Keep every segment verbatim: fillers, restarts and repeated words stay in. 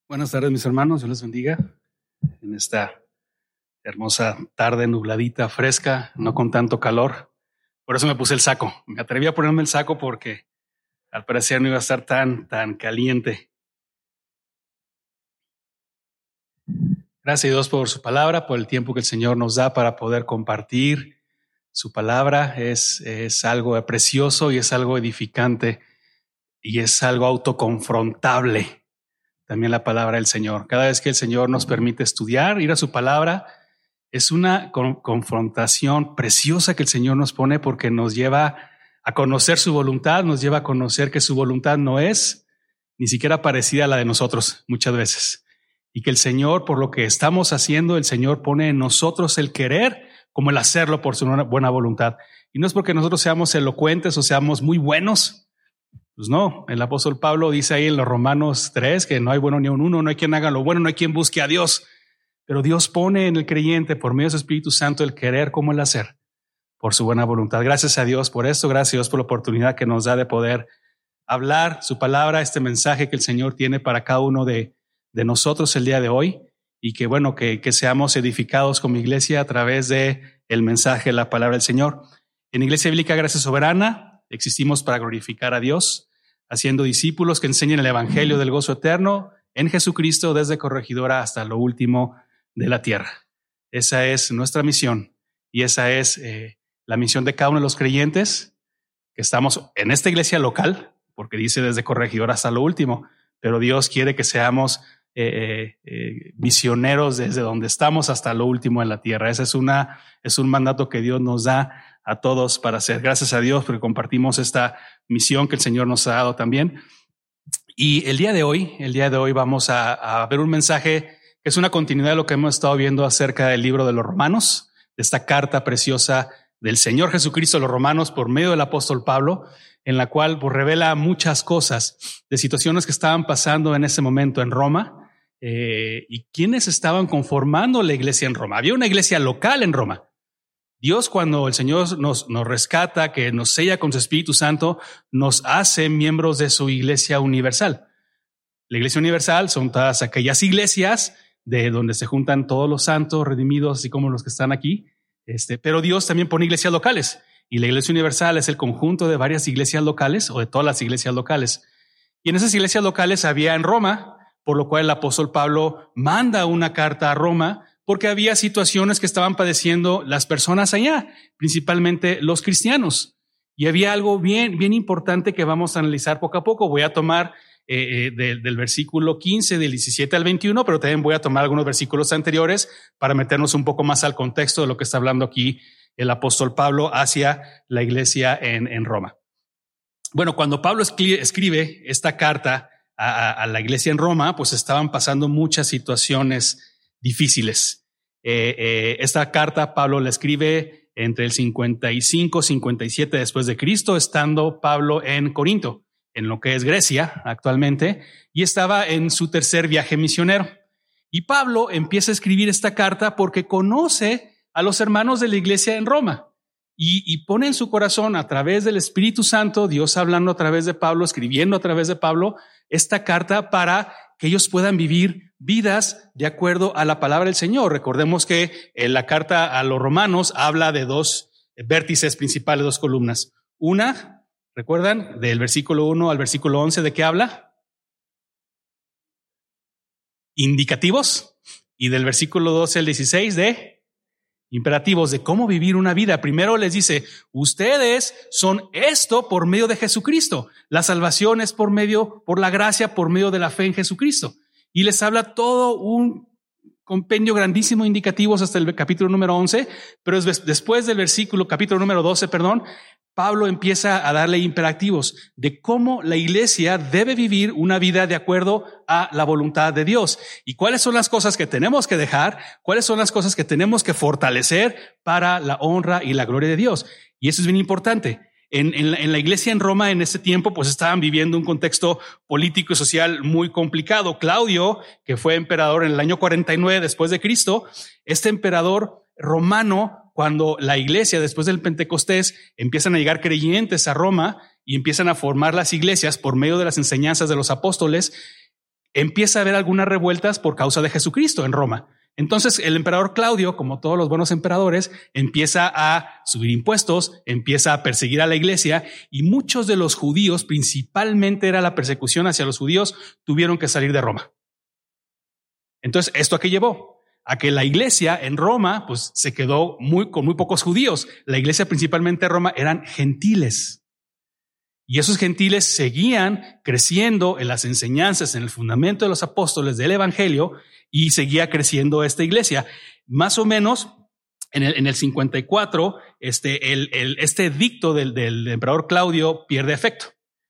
Buenas tardes, mis hermanos, Dios les bendiga en esta hermosa tarde nubladita, fresca, no con tanto calor. Por eso me puse el saco. Me atreví a ponerme el saco porque al parecer no iba a estar tan, tan caliente. Gracias a Dios por su palabra, por el tiempo que el Señor nos da para poder compartir su palabra. Es, es algo precioso y es algo edificante y es algo autoconfrontable. También la palabra del Señor. Cada vez que el Señor nos permite estudiar, ir a su palabra, es una con- confrontación preciosa que el Señor nos pone porque nos lleva a conocer su voluntad, nos lleva a conocer que su voluntad no es ni siquiera parecida a la de nosotros muchas veces. Y que el Señor, por lo que estamos haciendo, el Señor pone en nosotros el querer como el hacerlo por su buena voluntad. Y no es porque nosotros seamos elocuentes o seamos muy buenos. Pues no, el apóstol Pablo dice ahí en los Romanos tres que no hay bueno ni un uno, no hay quien haga lo bueno, no hay quien busque a Dios. Pero Dios pone en el creyente por medio de su Espíritu Santo el querer como el hacer por su buena voluntad. Gracias a Dios por esto, gracias a Dios por la oportunidad que nos da de poder hablar su palabra, este mensaje que el Señor tiene para cada uno de, de nosotros el día de hoy y que bueno, que, que seamos edificados como iglesia a través de el mensaje, la palabra del Señor. En Iglesia Bíblica Gracia Soberana existimos para glorificar a Dios, haciendo discípulos que enseñen el evangelio del gozo eterno en Jesucristo desde corregidora hasta lo último de la tierra. Esa es nuestra misión y esa es eh, la misión de cada uno de los creyentes que estamos en esta iglesia local, porque dice desde corregidora hasta lo último, pero Dios quiere que seamos eh, eh, misioneros desde donde estamos hasta lo último en la tierra. Ese es, una, es un mandato que Dios nos da a todos para hacer. Gracias a Dios porque compartimos esta misión que el Señor nos ha dado también. Y el día de hoy, el día de hoy vamos a, a ver un mensaje que es una continuidad de lo que hemos estado viendo acerca del libro de los Romanos, de esta carta preciosa del Señor Jesucristo a los Romanos por medio del apóstol Pablo, en la cual pues, revela muchas cosas de situaciones que estaban pasando en ese momento en Roma eh, y quienes estaban conformando la iglesia en Roma. Había una iglesia local en Roma. Dios, cuando el Señor nos, nos rescata, que nos sella con su Espíritu Santo, nos hace miembros de su iglesia universal. La iglesia universal son todas aquellas iglesias de donde se juntan todos los santos redimidos, así como los que están aquí. Este, pero Dios también pone iglesias locales. Y la iglesia universal es el conjunto de varias iglesias locales o de todas las iglesias locales. Y en esas iglesias locales había en Roma, por lo cual el apóstol Pablo manda una carta a Roma porque había situaciones que estaban padeciendo las personas allá, principalmente los cristianos. Y había algo bien, bien importante que vamos a analizar poco a poco. Voy a tomar eh, de, del versículo quince, del diecisiete al veintiuno, pero también voy a tomar algunos versículos anteriores para meternos un poco más al contexto de lo que está hablando aquí el apóstol Pablo hacia la iglesia en, en Roma. Bueno, cuando Pablo escribe, escribe esta carta a, a, a la iglesia en Roma, pues estaban pasando muchas situaciones difíciles. Eh, eh, esta carta Pablo la escribe entre el cincuenta y cinco, cincuenta y siete después de Cristo, estando Pablo en Corinto, en lo que es Grecia actualmente, y estaba en su tercer viaje misionero. Y Pablo empieza a escribir esta carta porque conoce a los hermanos de la iglesia en Roma y, y pone en su corazón a través del Espíritu Santo, Dios hablando a través de Pablo, escribiendo a través de Pablo, esta carta para que ellos puedan vivir vidas de acuerdo a la palabra del Señor. Recordemos que en la carta a los romanos habla de dos vértices principales, dos columnas. Una, ¿recuerdan? Del versículo uno al versículo once, ¿de qué habla? Indicativos. Y del versículo doce al dieciséis de imperativos, de cómo vivir una vida. Primero les dice, ustedes son esto por medio de Jesucristo. La salvación es por medio, por la gracia, por medio de la fe en Jesucristo. Y les habla todo un compendio grandísimo de indicativos hasta el capítulo número once, pero después del versículo, capítulo número doce, perdón, Pablo empieza a darle imperativos de cómo la iglesia debe vivir una vida de acuerdo a la voluntad de Dios y cuáles son las cosas que tenemos que dejar, cuáles son las cosas que tenemos que fortalecer para la honra y la gloria de Dios. Y eso es bien importante. En, en, la, en la iglesia en Roma en ese tiempo pues estaban viviendo un contexto político y social muy complicado. Claudio, que fue emperador en el año cuarenta y nueve después de Cristo, este emperador romano, cuando la iglesia después del Pentecostés empiezan a llegar creyentes a Roma y empiezan a formar las iglesias por medio de las enseñanzas de los apóstoles, empieza a haber algunas revueltas por causa de Jesucristo en Roma. Entonces el emperador Claudio, como todos los buenos emperadores, empieza a subir impuestos, empieza a perseguir a la iglesia, y muchos de los judíos, principalmente era la persecución hacia los judíos, tuvieron que salir de Roma. Entonces, ¿esto a qué llevó? A que la iglesia en Roma pues se quedó muy, con muy pocos judíos. La iglesia principalmente en Roma eran gentiles. Y esos gentiles seguían creciendo en las enseñanzas, en el fundamento de los apóstoles del evangelio, y seguía creciendo esta iglesia. Más o menos en el, en el cincuenta y cuatro, este, el, el, este edicto del, del emperador Claudio pierde efecto.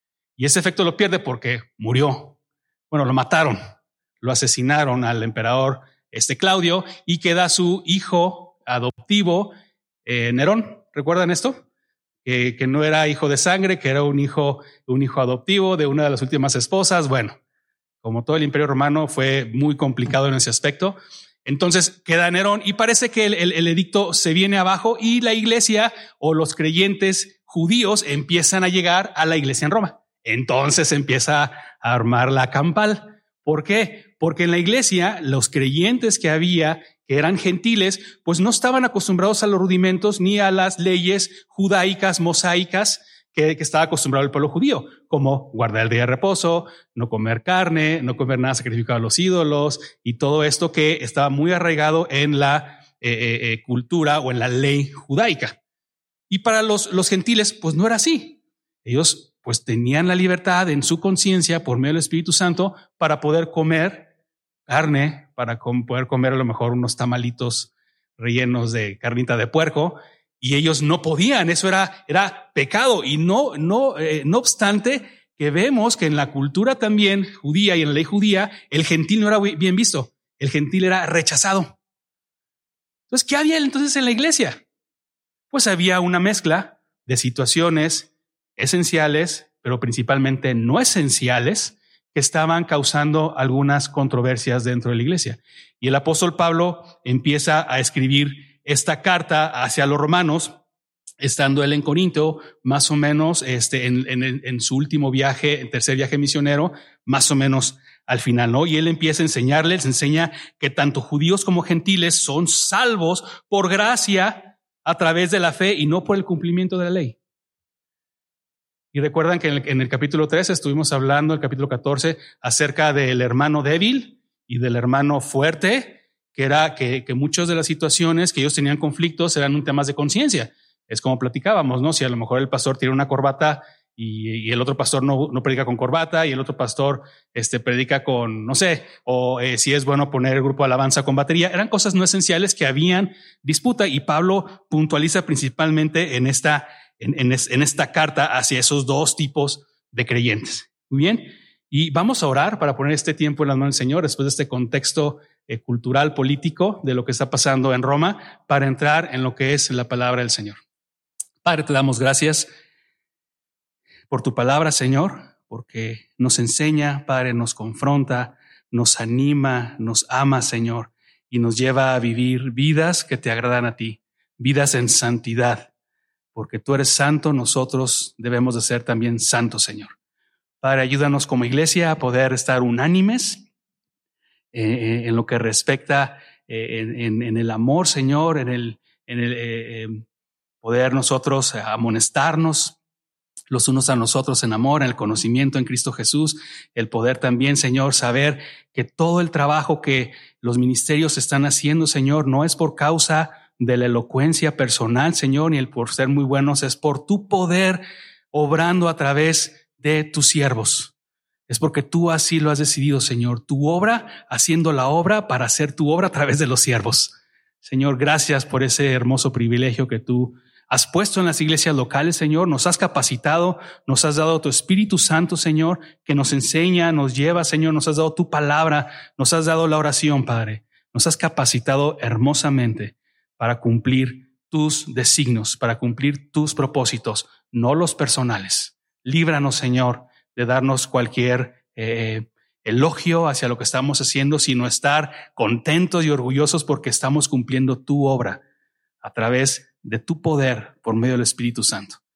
Y ese efecto lo pierde porque murió. Bueno, lo mataron, lo asesinaron al emperador este Claudio, y queda su hijo adoptivo, eh, Nerón. ¿Recuerdan esto? Que, que no era hijo de sangre, que era un hijo, un hijo adoptivo de una de las últimas esposas. Bueno, como todo el Imperio Romano, fue muy complicado en ese aspecto. Entonces queda Nerón, y parece que el, el, el edicto se viene abajo, y la iglesia o los creyentes judíos empiezan a llegar a la iglesia en Roma. Entonces empieza a armar la campal. ¿Por qué? Porque en la iglesia los creyentes que había, que eran gentiles, pues no estaban acostumbrados a los rudimentos ni a las leyes judaicas, mosaicas, que, que estaba acostumbrado el pueblo judío, como guardar el día de reposo, no comer carne, no comer nada sacrificado a los ídolos, y todo esto que estaba muy arraigado en la eh, eh, cultura o en la ley judaica. Y para los, los gentiles, pues no era así. Ellos pues tenían la libertad en su conciencia por medio del Espíritu Santo para poder comer carne, para com- poder comer a lo mejor unos tamalitos rellenos de carnita de puerco, y ellos no podían. Eso era, era pecado. Y no, no, eh, no obstante que vemos que en la cultura también judía y en la ley judía, el gentil no era bien visto. El gentil era rechazado. Entonces, ¿qué había entonces en la iglesia? Pues había una mezcla de situaciones esenciales, pero principalmente no esenciales, que estaban causando algunas controversias dentro de la iglesia. Y el apóstol Pablo empieza a escribir esta carta hacia los romanos, estando él en Corinto, más o menos este, en, en, en su último viaje, el tercer viaje misionero, más o menos al final, ¿no? Y él empieza a enseñarles, enseña que tanto judíos como gentiles son salvos por gracia a través de la fe y no por el cumplimiento de la ley. Y recuerdan que en el, en el capítulo trece estuvimos hablando, el capítulo catorce, acerca del hermano débil y del hermano fuerte, que era que, que muchas de las situaciones que ellos tenían conflictos eran un temas de conciencia. Es como platicábamos, ¿no? Si a lo mejor el pastor tiene una corbata y, y el otro pastor no, no predica con corbata, y el otro pastor este, predica con, no sé, o eh, si es bueno poner el grupo de alabanza con batería, eran cosas no esenciales que habían disputa, y Pablo puntualiza principalmente en esta En, en, en esta carta hacia esos dos tipos de creyentes. Muy bien. Y vamos a orar para poner este tiempo en las manos del Señor, después de este contexto eh, cultural, político, de lo que está pasando en Roma, para entrar en lo que es la palabra del Señor. Padre, te damos gracias por tu palabra, Señor, porque nos enseña, Padre, nos confronta, nos anima, nos ama, Señor, y nos lleva a vivir vidas que te agradan a ti, vidas en santidad. Porque tú eres santo, nosotros debemos de ser también santos, Señor. Padre, ayúdanos como iglesia a poder estar unánimes eh, en lo que respecta eh, en, en, en el amor, Señor, en el, en el eh, poder nosotros amonestarnos los unos a nosotros en amor, en el conocimiento en Cristo Jesús, el poder también, Señor, saber que todo el trabajo que los ministerios están haciendo, Señor, no es por causa de la elocuencia personal, Señor, ni el por ser muy buenos, es por tu poder obrando a través de tus siervos. Es porque tú así lo has decidido, Señor, tu obra, haciendo la obra para hacer tu obra a través de los siervos. Señor, gracias por ese hermoso privilegio que tú has puesto en las iglesias locales, Señor. Nos has capacitado, nos has dado tu Espíritu Santo, Señor, que nos enseña, nos lleva, Señor, nos has dado tu palabra, nos has dado la oración, Padre. Nos has capacitado hermosamente para cumplir tus designios, para cumplir tus propósitos, no los personales. Líbranos, Señor, de darnos cualquier eh, elogio hacia lo que estamos haciendo, sino estar contentos y orgullosos porque estamos cumpliendo tu obra a través de tu poder por medio del Espíritu Santo.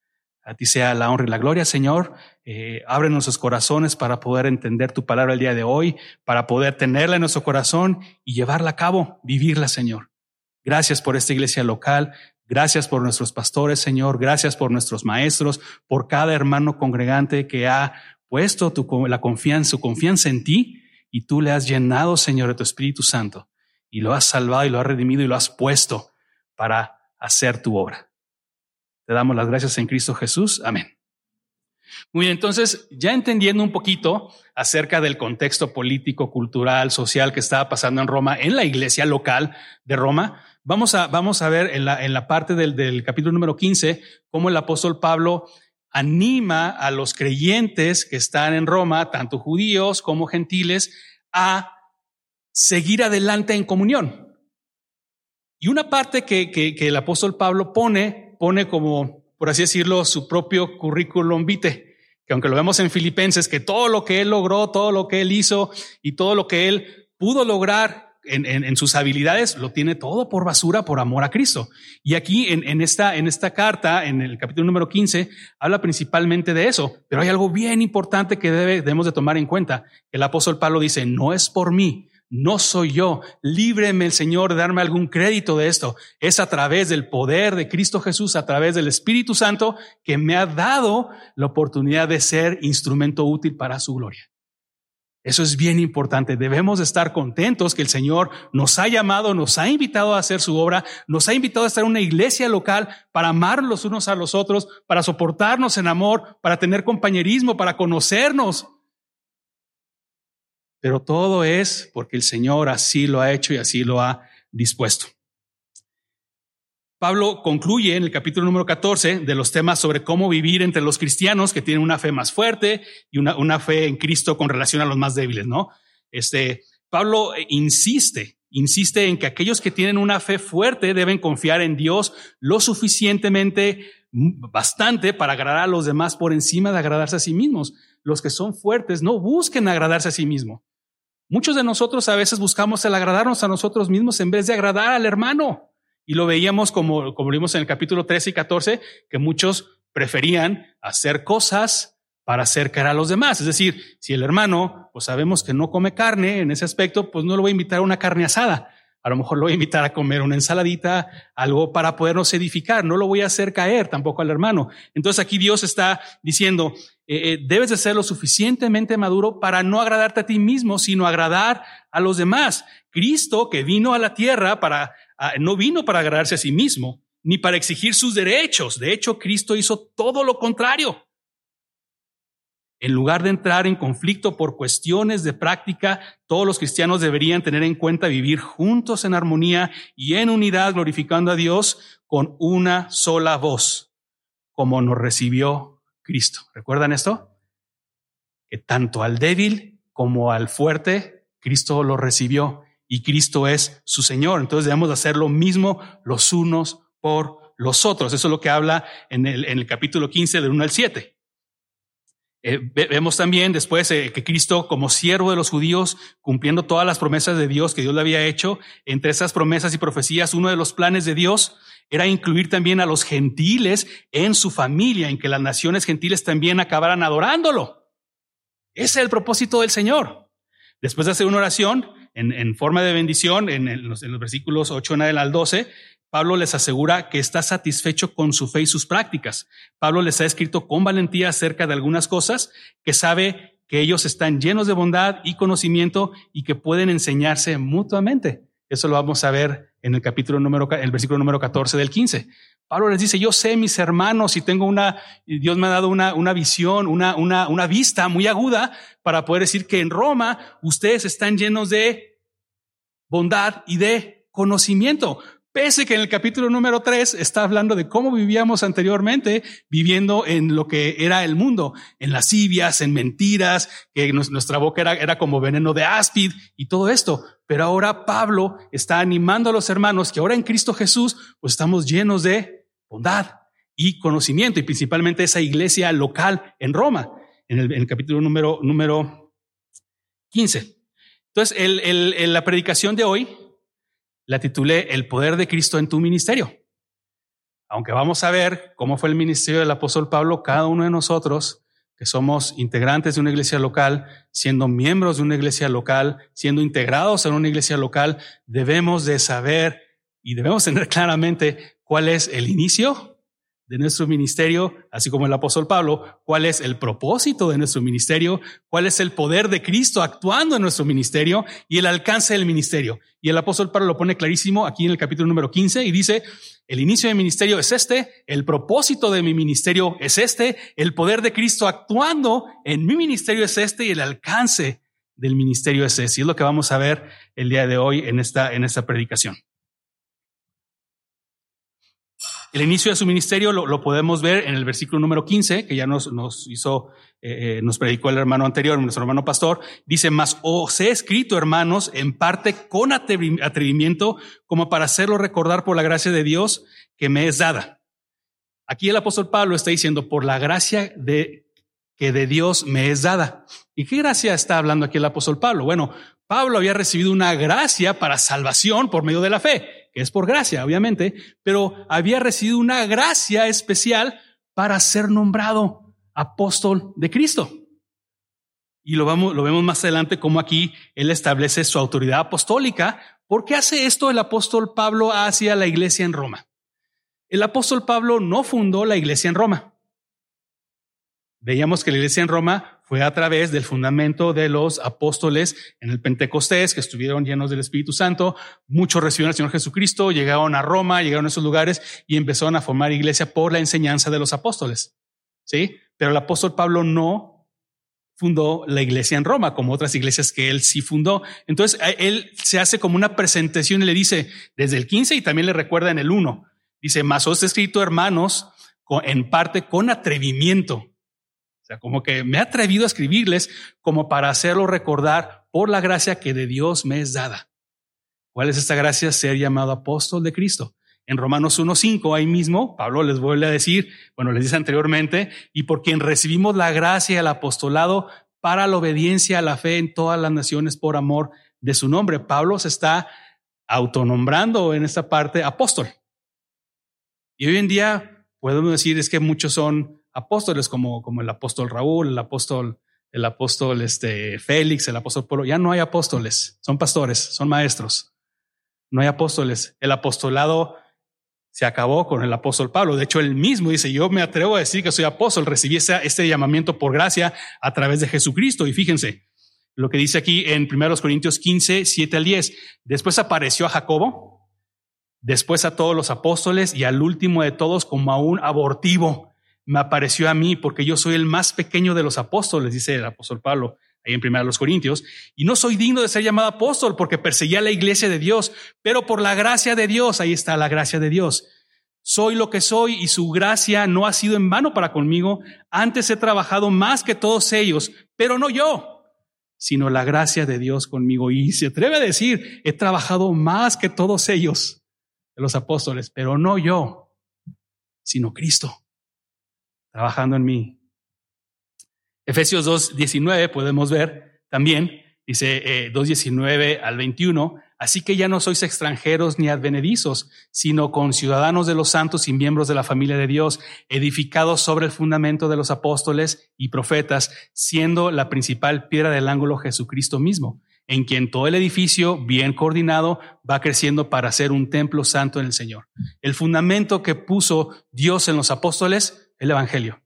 A ti sea la honra y la gloria, Señor. Eh, abre nuestros corazones para poder entender tu palabra el día de hoy, para poder tenerla en nuestro corazón y llevarla a cabo, vivirla, Señor. Gracias por esta iglesia local. Gracias por nuestros pastores, Señor. Gracias por nuestros maestros, por cada hermano congregante que ha puesto tu, la confianza, su confianza en ti, y tú le has llenado, Señor, de tu Espíritu Santo, y lo has salvado y lo has redimido y lo has puesto para hacer tu obra. Te damos las gracias en Cristo Jesús. Amén. Muy bien, entonces, ya entendiendo un poquito acerca del contexto político, cultural, social que estaba pasando en Roma, en la iglesia local de Roma, vamos a, vamos a ver en la, en la parte del, del capítulo número quince, cómo el apóstol Pablo anima a los creyentes que están en Roma, tanto judíos como gentiles, a seguir adelante en comunión. Y una parte que, que, que el apóstol Pablo pone, pone como, por así decirlo, su propio currículum vitae, que aunque lo vemos en Filipenses, que todo lo que él logró, todo lo que él hizo y todo lo que él pudo lograr en, en, en sus habilidades, lo tiene todo por basura, por amor a Cristo. Y aquí en, en, esta, en esta carta, en el capítulo número quince, habla principalmente de eso. Pero hay algo bien importante que debe, debemos de tomar en cuenta. El apóstol Pablo dice, no es por mí, no soy yo, líbreme el Señor de darme algún crédito de esto. Es a través del poder de Cristo Jesús, a través del Espíritu Santo, que me ha dado la oportunidad de ser instrumento útil para su gloria. Eso es bien importante. Debemos estar contentos que el Señor nos ha llamado, nos ha invitado a hacer su obra, nos ha invitado a estar en una iglesia local para amar los unos a los otros, para soportarnos en amor, para tener compañerismo, para conocernos. Pero todo es porque el Señor así lo ha hecho y así lo ha dispuesto. Pablo concluye en el capítulo número catorce de los temas sobre cómo vivir entre los cristianos que tienen una fe más fuerte y una, una fe en Cristo con relación a los más débiles, ¿no? Este, Pablo insiste, insiste en que aquellos que tienen una fe fuerte deben confiar en Dios lo suficientemente, bastante para agradar a los demás por encima de agradarse a sí mismos. Los que son fuertes no busquen agradarse a sí mismos. Muchos de nosotros a veces buscamos el agradarnos a nosotros mismos en vez de agradar al hermano. Y lo veíamos como, como vimos en el capítulo trece y catorce, que muchos preferían hacer cosas para hacer cara a los demás. Es decir, si el hermano, pues sabemos que no come carne en ese aspecto, pues no lo voy a invitar a una carne asada. A lo mejor lo voy a invitar a comer una ensaladita, algo para podernos edificar. No lo voy a hacer caer tampoco al hermano. Entonces aquí Dios está diciendo, eh, eh, debes de ser lo suficientemente maduro para no agradarte a ti mismo, sino agradar a los demás. Cristo, que vino a la tierra para, a, no vino para agradarse a sí mismo, ni para exigir sus derechos. De hecho, Cristo hizo todo lo contrario. En lugar de entrar en conflicto por cuestiones de práctica, todos los cristianos deberían tener en cuenta vivir juntos en armonía y en unidad, glorificando a Dios con una sola voz, como nos recibió Cristo. ¿Recuerdan esto? Que tanto al débil como al fuerte, Cristo lo recibió y Cristo es su Señor. Entonces debemos hacer lo mismo los unos por los otros. Eso es lo que habla en el, en el capítulo quince del uno al siete. Eh, vemos también después eh, que Cristo, como siervo de los judíos, cumpliendo todas las promesas de Dios que Dios le había hecho, entre esas promesas y profecías, uno de los planes de Dios era incluir también a los gentiles en su familia, en que las naciones gentiles también acabaran adorándolo. Ese es el propósito del Señor. Después de hacer una oración en, en forma de bendición, en, en, los, en los versículos ocho en adelante al doce, Pablo les asegura que está satisfecho con su fe y sus prácticas. Pablo les ha escrito con valentía acerca de algunas cosas, que sabe que ellos están llenos de bondad y conocimiento y que pueden enseñarse mutuamente. Eso lo vamos a ver en el capítulo número, el versículo número catorce del quince. Pablo les dice, yo sé, mis hermanos, y tengo una, Dios me ha dado una, una visión, una, una, una vista muy aguda para poder decir que en Roma ustedes están llenos de bondad y de conocimiento. Pese que en el capítulo número tres está hablando de cómo vivíamos anteriormente, viviendo en lo que era el mundo, en lascivias, en mentiras, que nuestra boca era, era como veneno de áspid y todo esto. Pero ahora Pablo está animando a los hermanos que ahora en Cristo Jesús, pues estamos llenos de bondad y conocimiento, y principalmente esa iglesia local en Roma, en el, en el capítulo número, número quince. Entonces, el, el, el, la predicación de hoy la titulé El poder de Cristo en tu ministerio. aunque vamos a ver cómo fue el ministerio del apóstol Pablo, cada uno de nosotros que somos integrantes de una iglesia local, siendo miembros de una iglesia local, siendo integrados en una iglesia local, debemos de saber y debemos tener claramente cuál es el inicio de nuestro ministerio, así como el apóstol Pablo, cuál es el propósito de nuestro ministerio, cuál es el poder de Cristo actuando en nuestro ministerio y el alcance del ministerio. Y el apóstol Pablo lo pone clarísimo aquí en el capítulo número quince y dice, el inicio de mi ministerio es este, el propósito de mi ministerio es este, el poder de Cristo actuando en mi ministerio es este y el alcance del ministerio es ese. Y es lo que vamos a ver el día de hoy en esta, en esta predicación. El inicio de su ministerio lo, lo podemos ver en el versículo número quince, que ya nos, nos hizo, eh, nos predicó el hermano anterior, nuestro hermano pastor. Dice, mas os he escrito, hermanos, en parte con atrevimiento, como para hacerlo recordar por la gracia de Dios que me es dada. Aquí el apóstol Pablo está diciendo, por la gracia de, que de Dios me es dada. ¿Y qué gracia está hablando aquí el apóstol Pablo? Bueno, Pablo había recibido una gracia para salvación por medio de la fe, que es por gracia, obviamente, pero había recibido una gracia especial para ser nombrado apóstol de Cristo. Y lo, vamos, lo vemos más adelante como aquí él establece su autoridad apostólica. ¿Por qué hace esto el apóstol Pablo hacia la iglesia en Roma? El apóstol Pablo no fundó la iglesia en Roma. Veíamos que la iglesia en Roma fue a través del fundamento de los apóstoles en el Pentecostés, que estuvieron llenos del Espíritu Santo. Muchos recibieron al Señor Jesucristo, llegaron a Roma, llegaron a esos lugares y empezaron a formar iglesia por la enseñanza de los apóstoles. ¿Sí? Pero el apóstol Pablo no fundó la iglesia en Roma, como otras iglesias que él sí fundó. Entonces, él se hace como una presentación y le dice, desde el quince y también le recuerda en el uno, dice, mas os he escrito, hermanos, en parte con atrevimiento. O sea, como que me he atrevido a escribirles como para hacerlo recordar por la gracia que de Dios me es dada. ¿Cuál es esta gracia? Ser llamado apóstol de Cristo. En Romanos uno cinco, ahí mismo, Pablo les vuelve a decir, bueno, les dice anteriormente, y por quien recibimos la gracia y el apostolado para la obediencia a la fe en todas las naciones por amor de su nombre. Pablo se está autonombrando en esta parte apóstol. Y hoy en día podemos decir es que muchos son apóstoles como, como el apóstol Raúl, el apóstol, el apóstol este, Félix, el apóstol Pablo. Ya no hay apóstoles, son pastores, son maestros. No hay apóstoles. El apostolado se acabó con el apóstol Pablo. De hecho, él mismo dice, yo me atrevo a decir que soy apóstol. Recibí ese, este llamamiento por gracia a través de Jesucristo. Y fíjense lo que dice aquí en primero Corintios quince, siete al diez. Después apareció a Jacobo, después a todos los apóstoles y al último de todos como a un abortivo. Me apareció a mí porque yo soy el más pequeño de los apóstoles, dice el apóstol Pablo ahí en primera Corintios, y no soy digno de ser llamado apóstol porque perseguía la iglesia de Dios, pero por la gracia de Dios, ahí está la gracia de Dios. Soy lo que soy y su gracia no ha sido en vano para conmigo. Antes he trabajado más que todos ellos, pero no yo, sino la gracia de Dios conmigo. Y se atreve a decir, he trabajado más que todos ellos, de los apóstoles, pero no yo, sino Cristo trabajando en mí. Efesios dos diecinueve podemos ver también, dice eh, dos diecinueve al veintiuno, así que ya no sois extranjeros ni advenedizos, sino conciudadanos de los santos y miembros de la familia de Dios, edificados sobre el fundamento de los apóstoles y profetas, siendo la principal piedra del ángulo Jesucristo mismo, en quien todo el edificio, bien coordinado, va creciendo para ser un templo santo en el Señor. El fundamento que puso Dios en los apóstoles, el evangelio.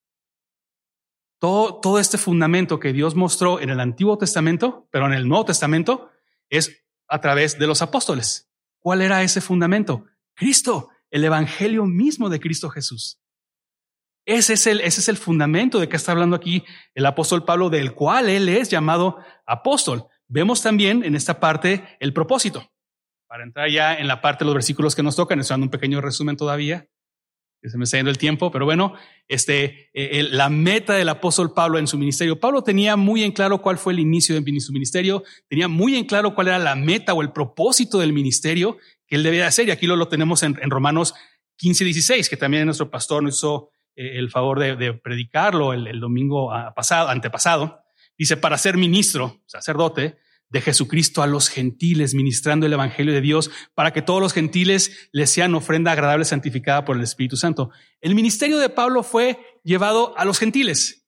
Todo, todo este fundamento que Dios mostró en el Antiguo Testamento, pero en el Nuevo Testamento, es a través de los apóstoles. ¿Cuál era ese fundamento? Cristo, el evangelio mismo de Cristo Jesús. Ese es el, ese es el fundamento de que está hablando aquí el apóstol Pablo, del cual él es llamado apóstol. Vemos también en esta parte el propósito. Para entrar ya en la parte de los versículos que nos tocan, estoy dando un pequeño resumen todavía, que se me está yendo el tiempo, pero bueno, este, eh, el, la meta del apóstol Pablo en su ministerio. Pablo tenía muy en claro cuál fue el inicio de su ministerio, tenía muy en claro cuál era la meta o el propósito del ministerio que él debía hacer, y aquí lo, lo tenemos en, en Romanos quince dieciséis, que también nuestro pastor nos hizo eh, el favor de, de predicarlo el, el domingo pasado, antepasado. Dice, para ser ministro, sacerdote, de Jesucristo a los gentiles, ministrando el evangelio de Dios para que todos los gentiles les sean ofrenda agradable santificada por el Espíritu Santo. El ministerio de Pablo fue llevado a los gentiles.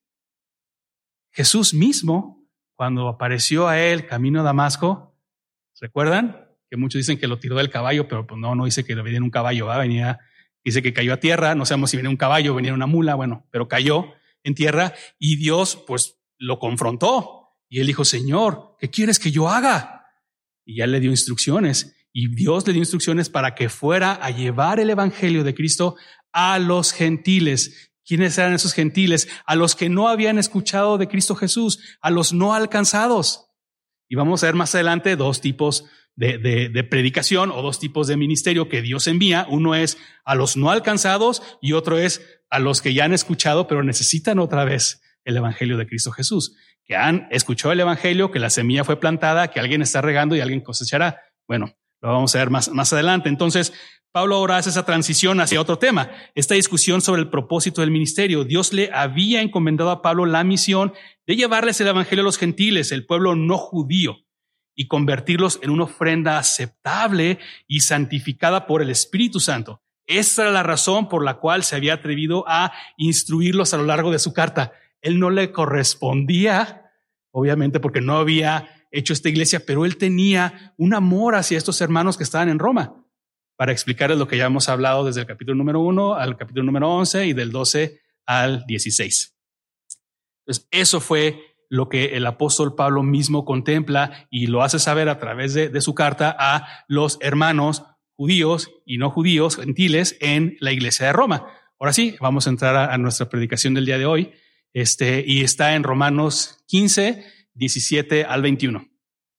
Jesús mismo, cuando apareció a él camino a Damasco, ¿recuerdan? Que muchos dicen que lo tiró del caballo, pero pues no, no dice que venía en un caballo, ¿va? Venía, dice que cayó a tierra, no sabemos si venía un caballo o venía una mula, bueno, pero cayó en tierra y Dios pues lo confrontó. Y él dijo, Señor, ¿qué quieres que yo haga? Y ya le dio instrucciones. Y Dios le dio instrucciones para que fuera a llevar el evangelio de Cristo a los gentiles. ¿Quiénes eran esos gentiles? A los que no habían escuchado de Cristo Jesús, a los no alcanzados. Y vamos a ver más adelante dos tipos de, de, de predicación o dos tipos de ministerio que Dios envía. Uno es a los no alcanzados y otro es a los que ya han escuchado pero necesitan otra vez el evangelio de Cristo Jesús, que han escuchado el evangelio, que la semilla fue plantada, que alguien está regando y alguien cosechará. Bueno, lo vamos a ver más, más adelante. Entonces, Pablo ahora hace esa transición hacia otro tema, esta discusión sobre el propósito del ministerio. Dios le había encomendado a Pablo la misión de llevarles el evangelio a los gentiles, el pueblo no judío, y convertirlos en una ofrenda aceptable y santificada por el Espíritu Santo. Esa era la razón por la cual se había atrevido a instruirlos a lo largo de su carta. Él no le correspondía, obviamente porque no había hecho esta iglesia, pero él tenía un amor hacia estos hermanos que estaban en Roma para explicarles lo que ya hemos hablado desde el capítulo número uno al capítulo número once y del doce al dieciséis. Entonces, eso fue lo que el apóstol Pablo mismo contempla y lo hace saber a través de, de su carta a los hermanos judíos y no judíos, gentiles, en la iglesia de Roma. Ahora sí, vamos a entrar a, a nuestra predicación del día de hoy. Este, y está en Romanos quince, diecisiete al veintiuno.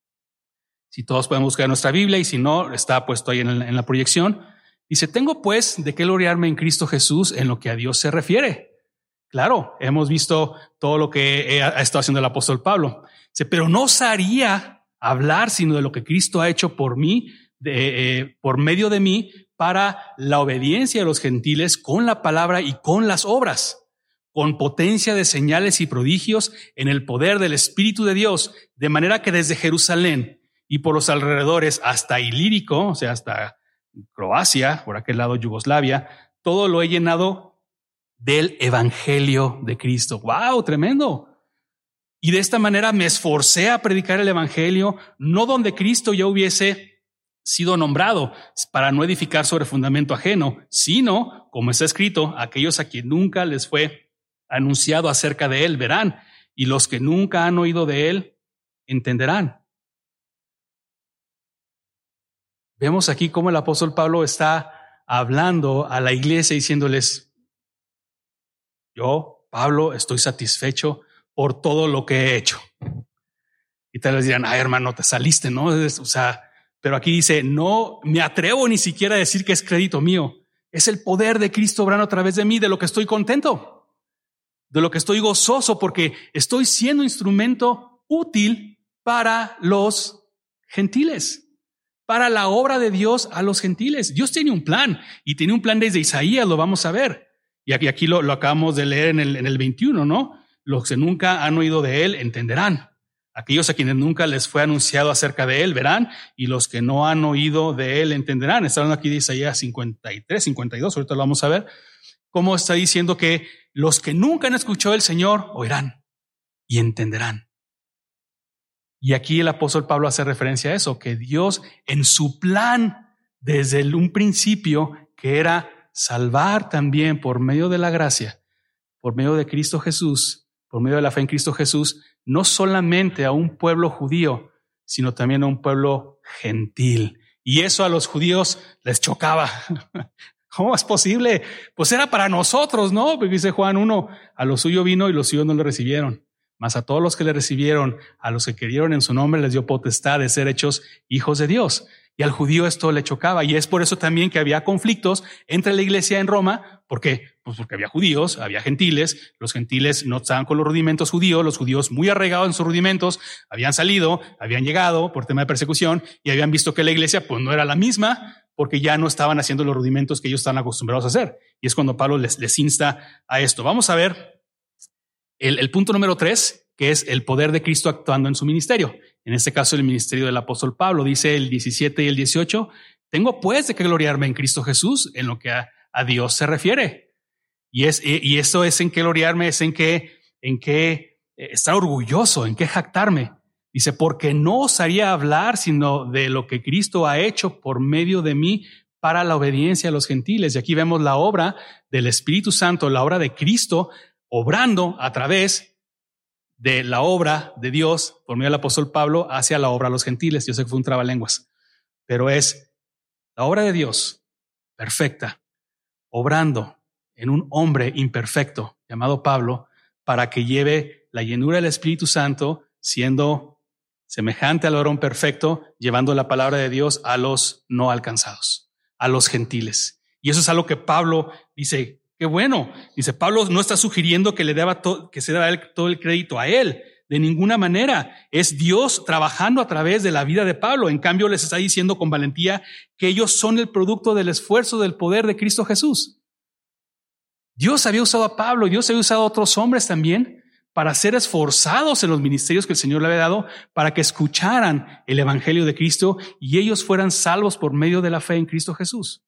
Si todos pueden buscar nuestra Biblia y si no, está puesto ahí en, el, en la proyección. Dice, tengo pues de qué gloriarme en Cristo Jesús en lo que a Dios se refiere. Claro, hemos visto todo lo que ha estado haciendo el apóstol Pablo. Dice, pero no osaría hablar sino de lo que Cristo ha hecho por mí, de, eh, por medio de mí, para la obediencia de los gentiles con la palabra y con las obras, con potencia de señales y prodigios en el poder del Espíritu de Dios, de manera que desde Jerusalén y por los alrededores hasta Ilírico, o sea, hasta Croacia, por aquel lado Yugoslavia, todo lo he llenado del evangelio de Cristo. ¡Wow! Tremendo. Y de esta manera me esforcé a predicar el evangelio, no donde Cristo ya hubiese sido nombrado, para no edificar sobre fundamento ajeno, sino, como está escrito, aquellos a quien nunca les fue anunciado acerca de él verán, y los que nunca han oído de él entenderán. Vemos aquí cómo el apóstol Pablo está hablando a la iglesia diciéndoles, yo, Pablo, estoy satisfecho por todo lo que he hecho. Y tal vez dirán, ay hermano, te saliste, ¿no? O sea, pero aquí dice, no me atrevo ni siquiera a decir que es crédito mío. Es el poder de Cristo obrando a través de mí, de lo que estoy contento, de lo que estoy gozoso, porque estoy siendo instrumento útil para los gentiles, para la obra de Dios a los gentiles. Dios tiene un plan y tiene un plan desde Isaías, lo vamos a ver. Y aquí, aquí lo, lo acabamos de leer en el, en el veintiuno, ¿no? Los que nunca han oído de él entenderán. Aquellos a quienes nunca les fue anunciado acerca de él verán, y los que no han oído de él entenderán. Está hablando aquí de Isaías cincuenta y tres, cincuenta y dos, ahorita lo vamos a ver. Cómo está diciendo que los que nunca han escuchado al Señor oirán y entenderán. Y aquí el apóstol Pablo hace referencia a eso, que Dios en su plan desde un principio, que era salvar también por medio de la gracia, por medio de Cristo Jesús, por medio de la fe en Cristo Jesús, no solamente a un pueblo judío, sino también a un pueblo gentil. Y eso a los judíos les chocaba. ¿Cómo es posible? Pues era para nosotros, ¿no? Porque dice Juan uno, a lo suyo vino y los suyos no le recibieron. Mas a todos los que le recibieron, a los que creyeron en su nombre, les dio potestad de ser hechos hijos de Dios. Y al judío esto le chocaba. Y es por eso también que había conflictos entre la iglesia en Roma. ¿Por qué? Pues porque había judíos, había gentiles. Los gentiles no estaban con los rudimentos judíos. Los judíos, muy arraigados en sus rudimentos, habían salido, habían llegado por tema de persecución y habían visto que la iglesia pues no era la misma, porque ya no estaban haciendo los rudimentos que ellos estaban acostumbrados a hacer. Y es cuando Pablo les, les insta a esto. Vamos a ver el, el punto número tres, que es el poder de Cristo actuando en su ministerio. En este caso, el ministerio del apóstol Pablo. Dice el diecisiete y el dieciocho, tengo pues de qué gloriarme en Cristo Jesús en lo que a, a Dios se refiere. Y, es, y esto es en qué gloriarme, es en qué, en qué estar orgulloso, en qué jactarme. Dice, porque no osaría hablar sino de lo que Cristo ha hecho por medio de mí para la obediencia a los gentiles. Y aquí vemos la obra del Espíritu Santo, la obra de Cristo, obrando a través de la obra de Dios por medio del apóstol Pablo hacia la obra a los gentiles. Yo sé que fue un trabalenguas, pero es la obra de Dios perfecta, obrando en un hombre imperfecto llamado Pablo para que lleve la llenura del Espíritu Santo, siendo semejante al varón perfecto, llevando la palabra de Dios a los no alcanzados, a los gentiles. Y eso es algo que Pablo dice, qué bueno. Dice, Pablo no está sugiriendo que le deba to- que se deba todo el crédito a él. De ninguna manera. Es Dios trabajando a través de la vida de Pablo. En cambio, les está diciendo con valentía que ellos son el producto del esfuerzo del poder de Cristo Jesús. Dios había usado a Pablo y Dios había usado a otros hombres también para ser esforzados en los ministerios que el Señor le había dado, para que escucharan el evangelio de Cristo y ellos fueran salvos por medio de la fe en Cristo Jesús.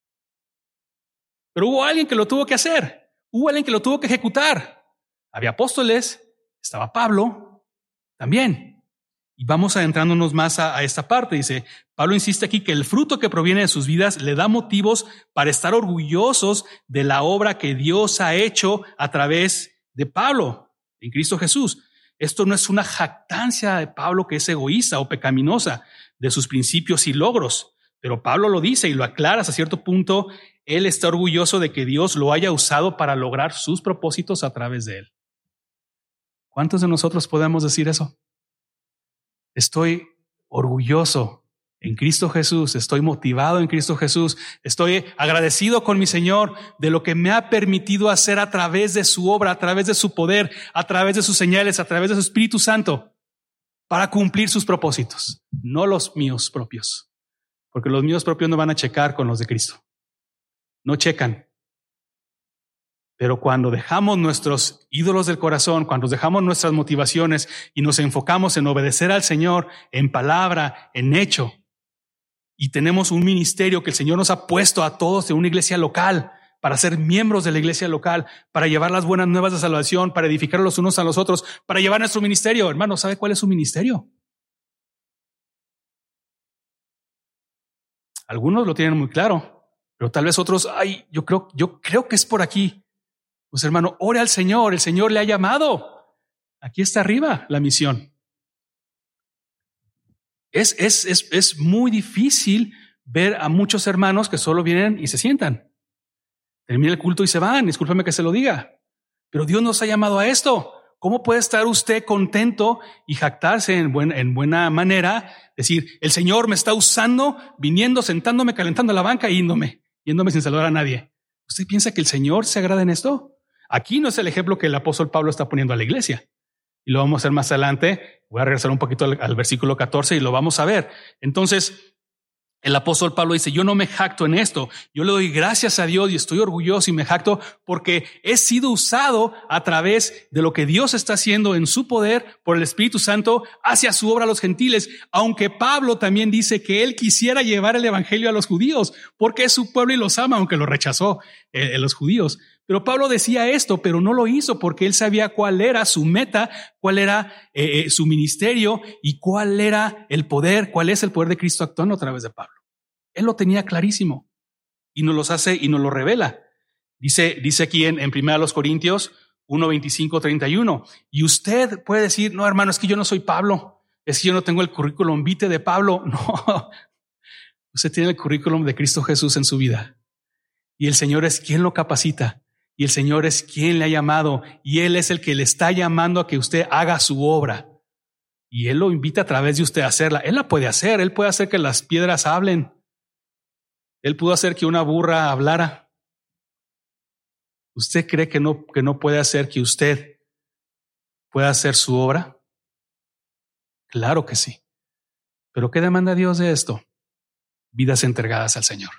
Pero hubo alguien que lo tuvo que hacer. Hubo alguien que lo tuvo que ejecutar. Había apóstoles, estaba Pablo también. Y vamos adentrándonos más a, a esta parte. Dice, Pablo insiste aquí que el fruto que proviene de sus vidas le da motivos para estar orgullosos de la obra que Dios ha hecho a través de Pablo en Cristo Jesús. Esto no es una jactancia de Pablo que es egoísta o pecaminosa de sus principios y logros. Pero Pablo lo dice y lo aclara hasta cierto punto. Él está orgulloso de que Dios lo haya usado para lograr sus propósitos a través de él. ¿Cuántos de nosotros podemos decir eso? Estoy orgulloso en Cristo Jesús, estoy motivado en Cristo Jesús, estoy agradecido con mi Señor de lo que me ha permitido hacer a través de su obra, a través de su poder, a través de sus señales, a través de su Espíritu Santo, para cumplir sus propósitos, no los míos propios, porque los míos propios no van a checar con los de Cristo, no checan. Pero cuando dejamos nuestros ídolos del corazón, cuando dejamos nuestras motivaciones y nos enfocamos en obedecer al Señor en palabra, en hecho, y tenemos un ministerio que el Señor nos ha puesto a todos de una iglesia local para ser miembros de la iglesia local, para llevar las buenas nuevas de salvación, para edificar los unos a los otros, para llevar nuestro ministerio. Hermano, ¿sabe cuál es su ministerio? Algunos lo tienen muy claro, pero tal vez otros, ay, yo creo, yo creo que es por aquí. Pues hermano, ore al Señor, el Señor le ha llamado. Aquí está arriba la misión. Es, es, es, es muy difícil ver a muchos hermanos que solo vienen y se sientan. Termina el culto y se van, discúlpeme que se lo diga. Pero Dios nos ha llamado a esto. ¿Cómo puede estar usted contento y jactarse en, buen, en buena manera? Decir, el Señor me está usando, viniendo, sentándome, calentando la banca y yéndome, yéndome sin saludar a nadie. ¿Usted piensa que el Señor se agrada en esto? Aquí no es el ejemplo que el apóstol Pablo está poniendo a la iglesia. Y lo vamos a hacer más adelante. Voy a regresar un poquito al, al versículo catorce y lo vamos a ver. Entonces, el apóstol Pablo dice, yo no me jacto en esto. Yo le doy gracias a Dios y estoy orgulloso y me jacto porque he sido usado a través de lo que Dios está haciendo en su poder por el Espíritu Santo hacia su obra a los gentiles. Aunque Pablo también dice que él quisiera llevar el evangelio a los judíos porque es su pueblo y los ama, aunque lo rechazó eh, los judíos. Pero Pablo decía esto, pero no lo hizo porque él sabía cuál era su meta, cuál era eh, eh, su ministerio y cuál era el poder, cuál es el poder de Cristo actuando a través de Pablo. Él lo tenía clarísimo y nos los hace y nos lo revela. Dice, dice aquí en, en primera los Corintios uno, veinticinco, treinta y uno. Y usted puede decir, no, hermano, es que yo no soy Pablo, es que yo no tengo el currículum vitae de Pablo. No, usted tiene el currículum de Cristo Jesús en su vida y el Señor es quien lo capacita. Y el Señor es quien le ha llamado y Él es el que le está llamando a que usted haga su obra. Y Él lo invita a través de usted a hacerla. Él la puede hacer, Él puede hacer que las piedras hablen. Él pudo hacer que una burra hablara. ¿Usted cree que no, que no puede hacer que usted pueda hacer su obra? Claro que sí. ¿Pero qué demanda Dios de esto? Vidas entregadas al Señor.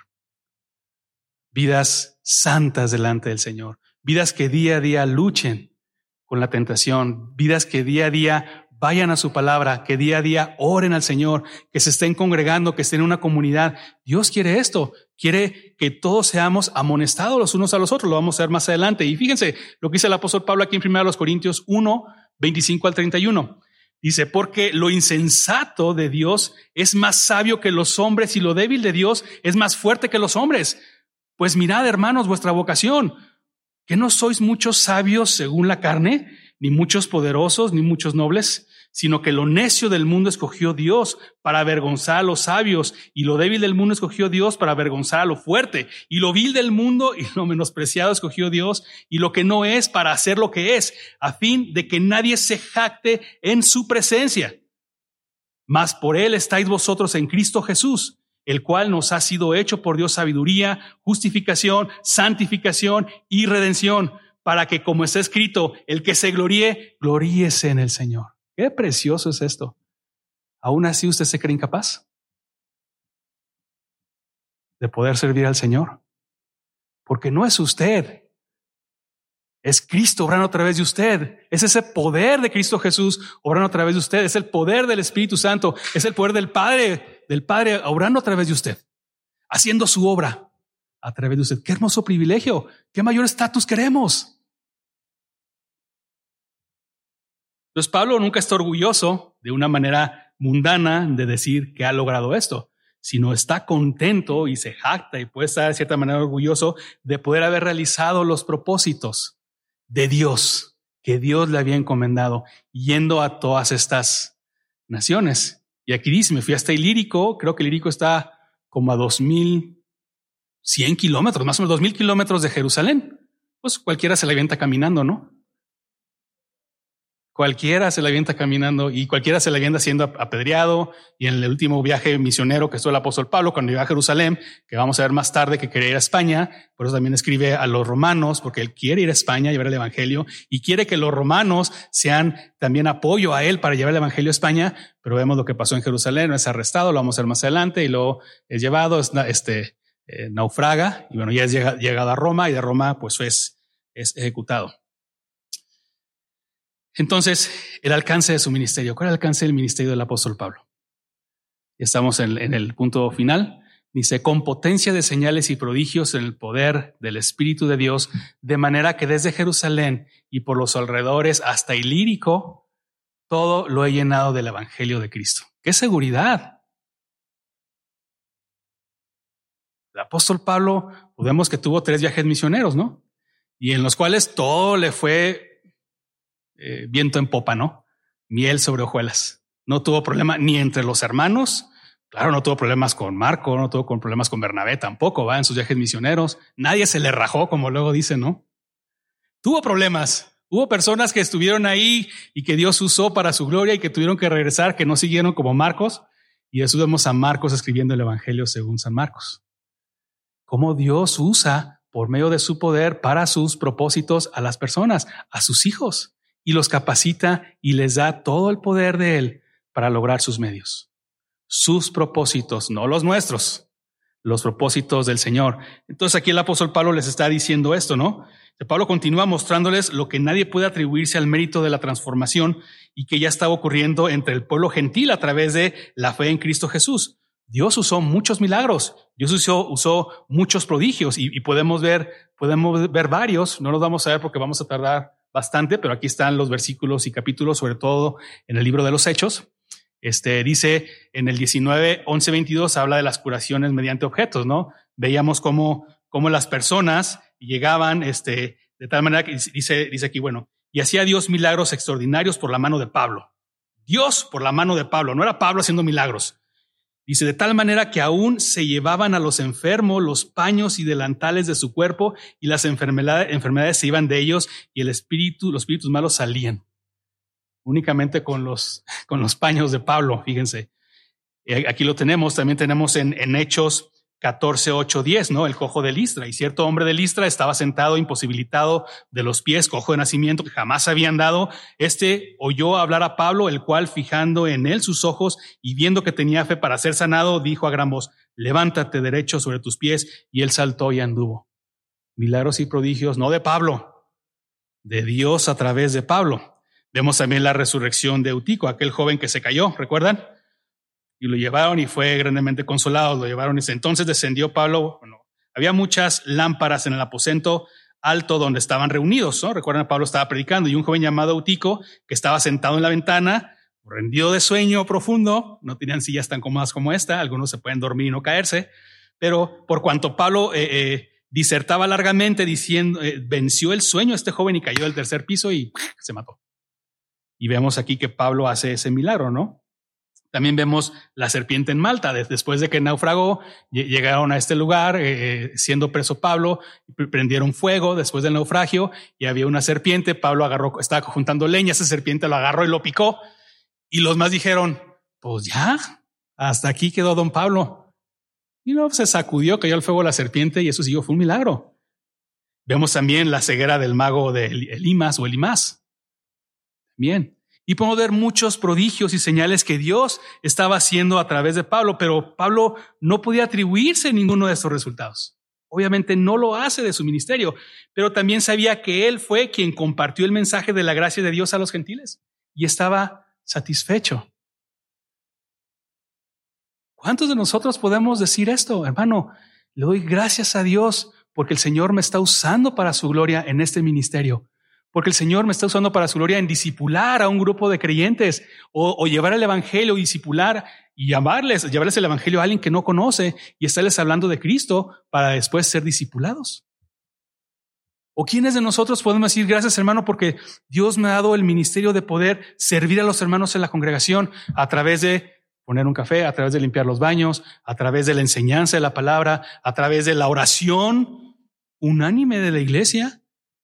Vidas santas delante del Señor. Vidas que día a día luchen con la tentación. Vidas que día a día vayan a su palabra, que día a día oren al Señor, que se estén congregando, que estén en una comunidad. Dios quiere esto, quiere que todos seamos amonestados los unos a los otros. Lo vamos a ver más adelante. Y fíjense lo que dice el apóstol Pablo aquí en primera Corintios uno, veinticinco al treinta y uno. Dice, porque lo insensato de Dios es más sabio que los hombres y lo débil de Dios es más fuerte que los hombres. Pues mirad, hermanos, vuestra vocación, que no sois muchos sabios según la carne, ni muchos poderosos, ni muchos nobles, sino que lo necio del mundo escogió Dios para avergonzar a los sabios, y lo débil del mundo escogió Dios para avergonzar a lo fuerte, y lo vil del mundo y lo menospreciado escogió Dios, y lo que no es para hacer lo que es, a fin de que nadie se jacte en su presencia. Mas por él estáis vosotros en Cristo Jesús, el cual nos ha sido hecho por Dios sabiduría, justificación, santificación y redención, para que, como está escrito, el que se gloríe, gloríese en el Señor. Qué precioso es esto. ¿Aún así usted se cree incapaz de poder servir al Señor? Porque no es usted, es Cristo obrando a través de usted. Es ese poder de Cristo Jesús obrando a través de usted. Es el poder del Espíritu Santo. Es el poder del Padre, del Padre obrando a través de usted, haciendo su obra a través de usted. Qué hermoso privilegio. Qué mayor estatus queremos. Entonces Pablo nunca está orgulloso de una manera mundana de decir que ha logrado esto, sino está contento y se jacta y puede estar de cierta manera orgulloso de poder haber realizado los propósitos de Dios, que Dios le había encomendado, yendo a todas estas naciones. Y aquí dice, me fui hasta Ilírico, creo que Ilírico está como a dos mil cien kilómetros, más o menos dos mil kilómetros de Jerusalén. Pues cualquiera se la avienta caminando, ¿no? Cualquiera se la avienta caminando y cualquiera se la avienta siendo apedreado. Y en el último viaje misionero que estuvo el apóstol Pablo, cuando llegó a Jerusalén, que vamos a ver más tarde que quería ir a España, por eso también escribe a los romanos, porque él quiere ir a España, llevar el evangelio, y quiere que los romanos sean también apoyo a él para llevar el evangelio a España. Pero vemos lo que pasó en Jerusalén, es arrestado, lo vamos a ver más adelante, y luego es llevado, es, este, eh, naufraga, y bueno, ya es llegado a Roma, y de Roma pues es, es ejecutado. Entonces, el alcance de su ministerio. ¿Cuál es el alcance del ministerio del apóstol Pablo? Ya estamos en, en el punto final. Dice, con potencia de señales y prodigios en el poder del Espíritu de Dios, de manera que desde Jerusalén y por los alrededores hasta Ilírico, todo lo he llenado del evangelio de Cristo. ¡Qué seguridad! El apóstol Pablo, vemos que tuvo tres viajes misioneros, ¿no? Y en los cuales todo le fue Eh, viento en popa, ¿no? Miel sobre hojuelas. No tuvo problema ni entre los hermanos. Claro, no tuvo problemas con Marco, no tuvo problemas con Bernabé tampoco, va en sus viajes misioneros. Nadie se le rajó, como luego dicen, ¿no? Tuvo problemas. Hubo personas que estuvieron ahí y que Dios usó para su gloria y que tuvieron que regresar, que no siguieron como Marcos. Y eso vemos a Marcos escribiendo el evangelio según San Marcos. Cómo Dios usa por medio de su poder para sus propósitos a las personas, a sus hijos. Y los capacita y les da todo el poder de él para lograr sus medios. Sus propósitos, no los nuestros, los propósitos del Señor. Entonces aquí el apóstol Pablo les está diciendo esto, ¿no? Pablo continúa mostrándoles lo que nadie puede atribuirse al mérito de la transformación y que ya estaba ocurriendo entre el pueblo gentil a través de la fe en Cristo Jesús. Dios usó muchos milagros, Dios usó, usó muchos prodigios y, y podemos ver, podemos ver varios. No los vamos a ver porque vamos a tardar bastante, pero aquí están los versículos y capítulos, sobre todo en el libro de los Hechos. Este dice en el diecinueve, once, veintidós, habla de las curaciones mediante objetos, ¿no? Veíamos cómo, cómo las personas llegaban, este, de tal manera que dice, dice aquí, bueno, y hacía Dios milagros extraordinarios por la mano de Pablo. Dios por la mano de Pablo, no era Pablo haciendo milagros. Dice, de tal manera que aún se llevaban a los enfermos los paños y delantales de su cuerpo y las enfermedades, enfermedades se iban de ellos y el espíritu, los espíritus malos salían. Únicamente con los, con los paños de Pablo, fíjense. Aquí lo tenemos, también tenemos en, en Hechos catorce, ocho, diez, ¿no? El cojo de Listra. Y cierto hombre de Listra estaba sentado, imposibilitado de los pies, cojo de nacimiento, que jamás había andado. Este oyó hablar a Pablo, el cual, fijando en él sus ojos y viendo que tenía fe para ser sanado, dijo a gran voz, levántate derecho sobre tus pies. Y él saltó y anduvo. Milagros y prodigios, no de Pablo, de Dios a través de Pablo. Vemos también la resurrección de Eutico, aquel joven que se cayó, ¿recuerdan? Y lo llevaron y fue grandemente consolado, lo llevaron y entonces descendió Pablo. Bueno, había muchas lámparas en el aposento alto donde estaban reunidos, ¿no? Recuerdan, Pablo estaba predicando y un joven llamado Eutico que estaba sentado en la ventana, rendido de sueño profundo, no tenían sillas tan cómodas como esta, algunos se pueden dormir y no caerse, pero por cuanto Pablo eh, eh, disertaba largamente diciendo, eh, venció el sueño este joven y cayó del tercer piso y se mató. Y vemos aquí que Pablo hace ese milagro, ¿no? También vemos la serpiente en Malta. Después de que naufragó, llegaron a este lugar, eh, siendo preso Pablo, prendieron fuego después del naufragio y había una serpiente. Pablo agarró, estaba juntando leña, esa serpiente lo agarró y lo picó. Y los más dijeron, pues ya, hasta aquí quedó don Pablo. Y luego se sacudió, cayó al fuego la serpiente y eso sí fue un milagro. Vemos también la ceguera del mago de Elimas o Elimás. Bien. Y podemos ver muchos prodigios y señales que Dios estaba haciendo a través de Pablo, pero Pablo no podía atribuirse ninguno de estos resultados. Obviamente no lo hace de su ministerio, pero también sabía que él fue quien compartió el mensaje de la gracia de Dios a los gentiles y estaba satisfecho. ¿Cuántos de nosotros podemos decir esto? Hermano, le doy gracias a Dios porque el Señor me está usando para su gloria en este ministerio. Porque el Señor me está usando para su gloria en discipular a un grupo de creyentes o, o llevar el evangelio, discipular y llamarles, llevarles el evangelio a alguien que no conoce y estarles hablando de Cristo para después ser discipulados. ¿O quiénes de nosotros podemos decir gracias, hermano, porque Dios me ha dado el ministerio de poder servir a los hermanos en la congregación a través de poner un café, a través de limpiar los baños, a través de la enseñanza de la palabra, a través de la oración unánime de la iglesia?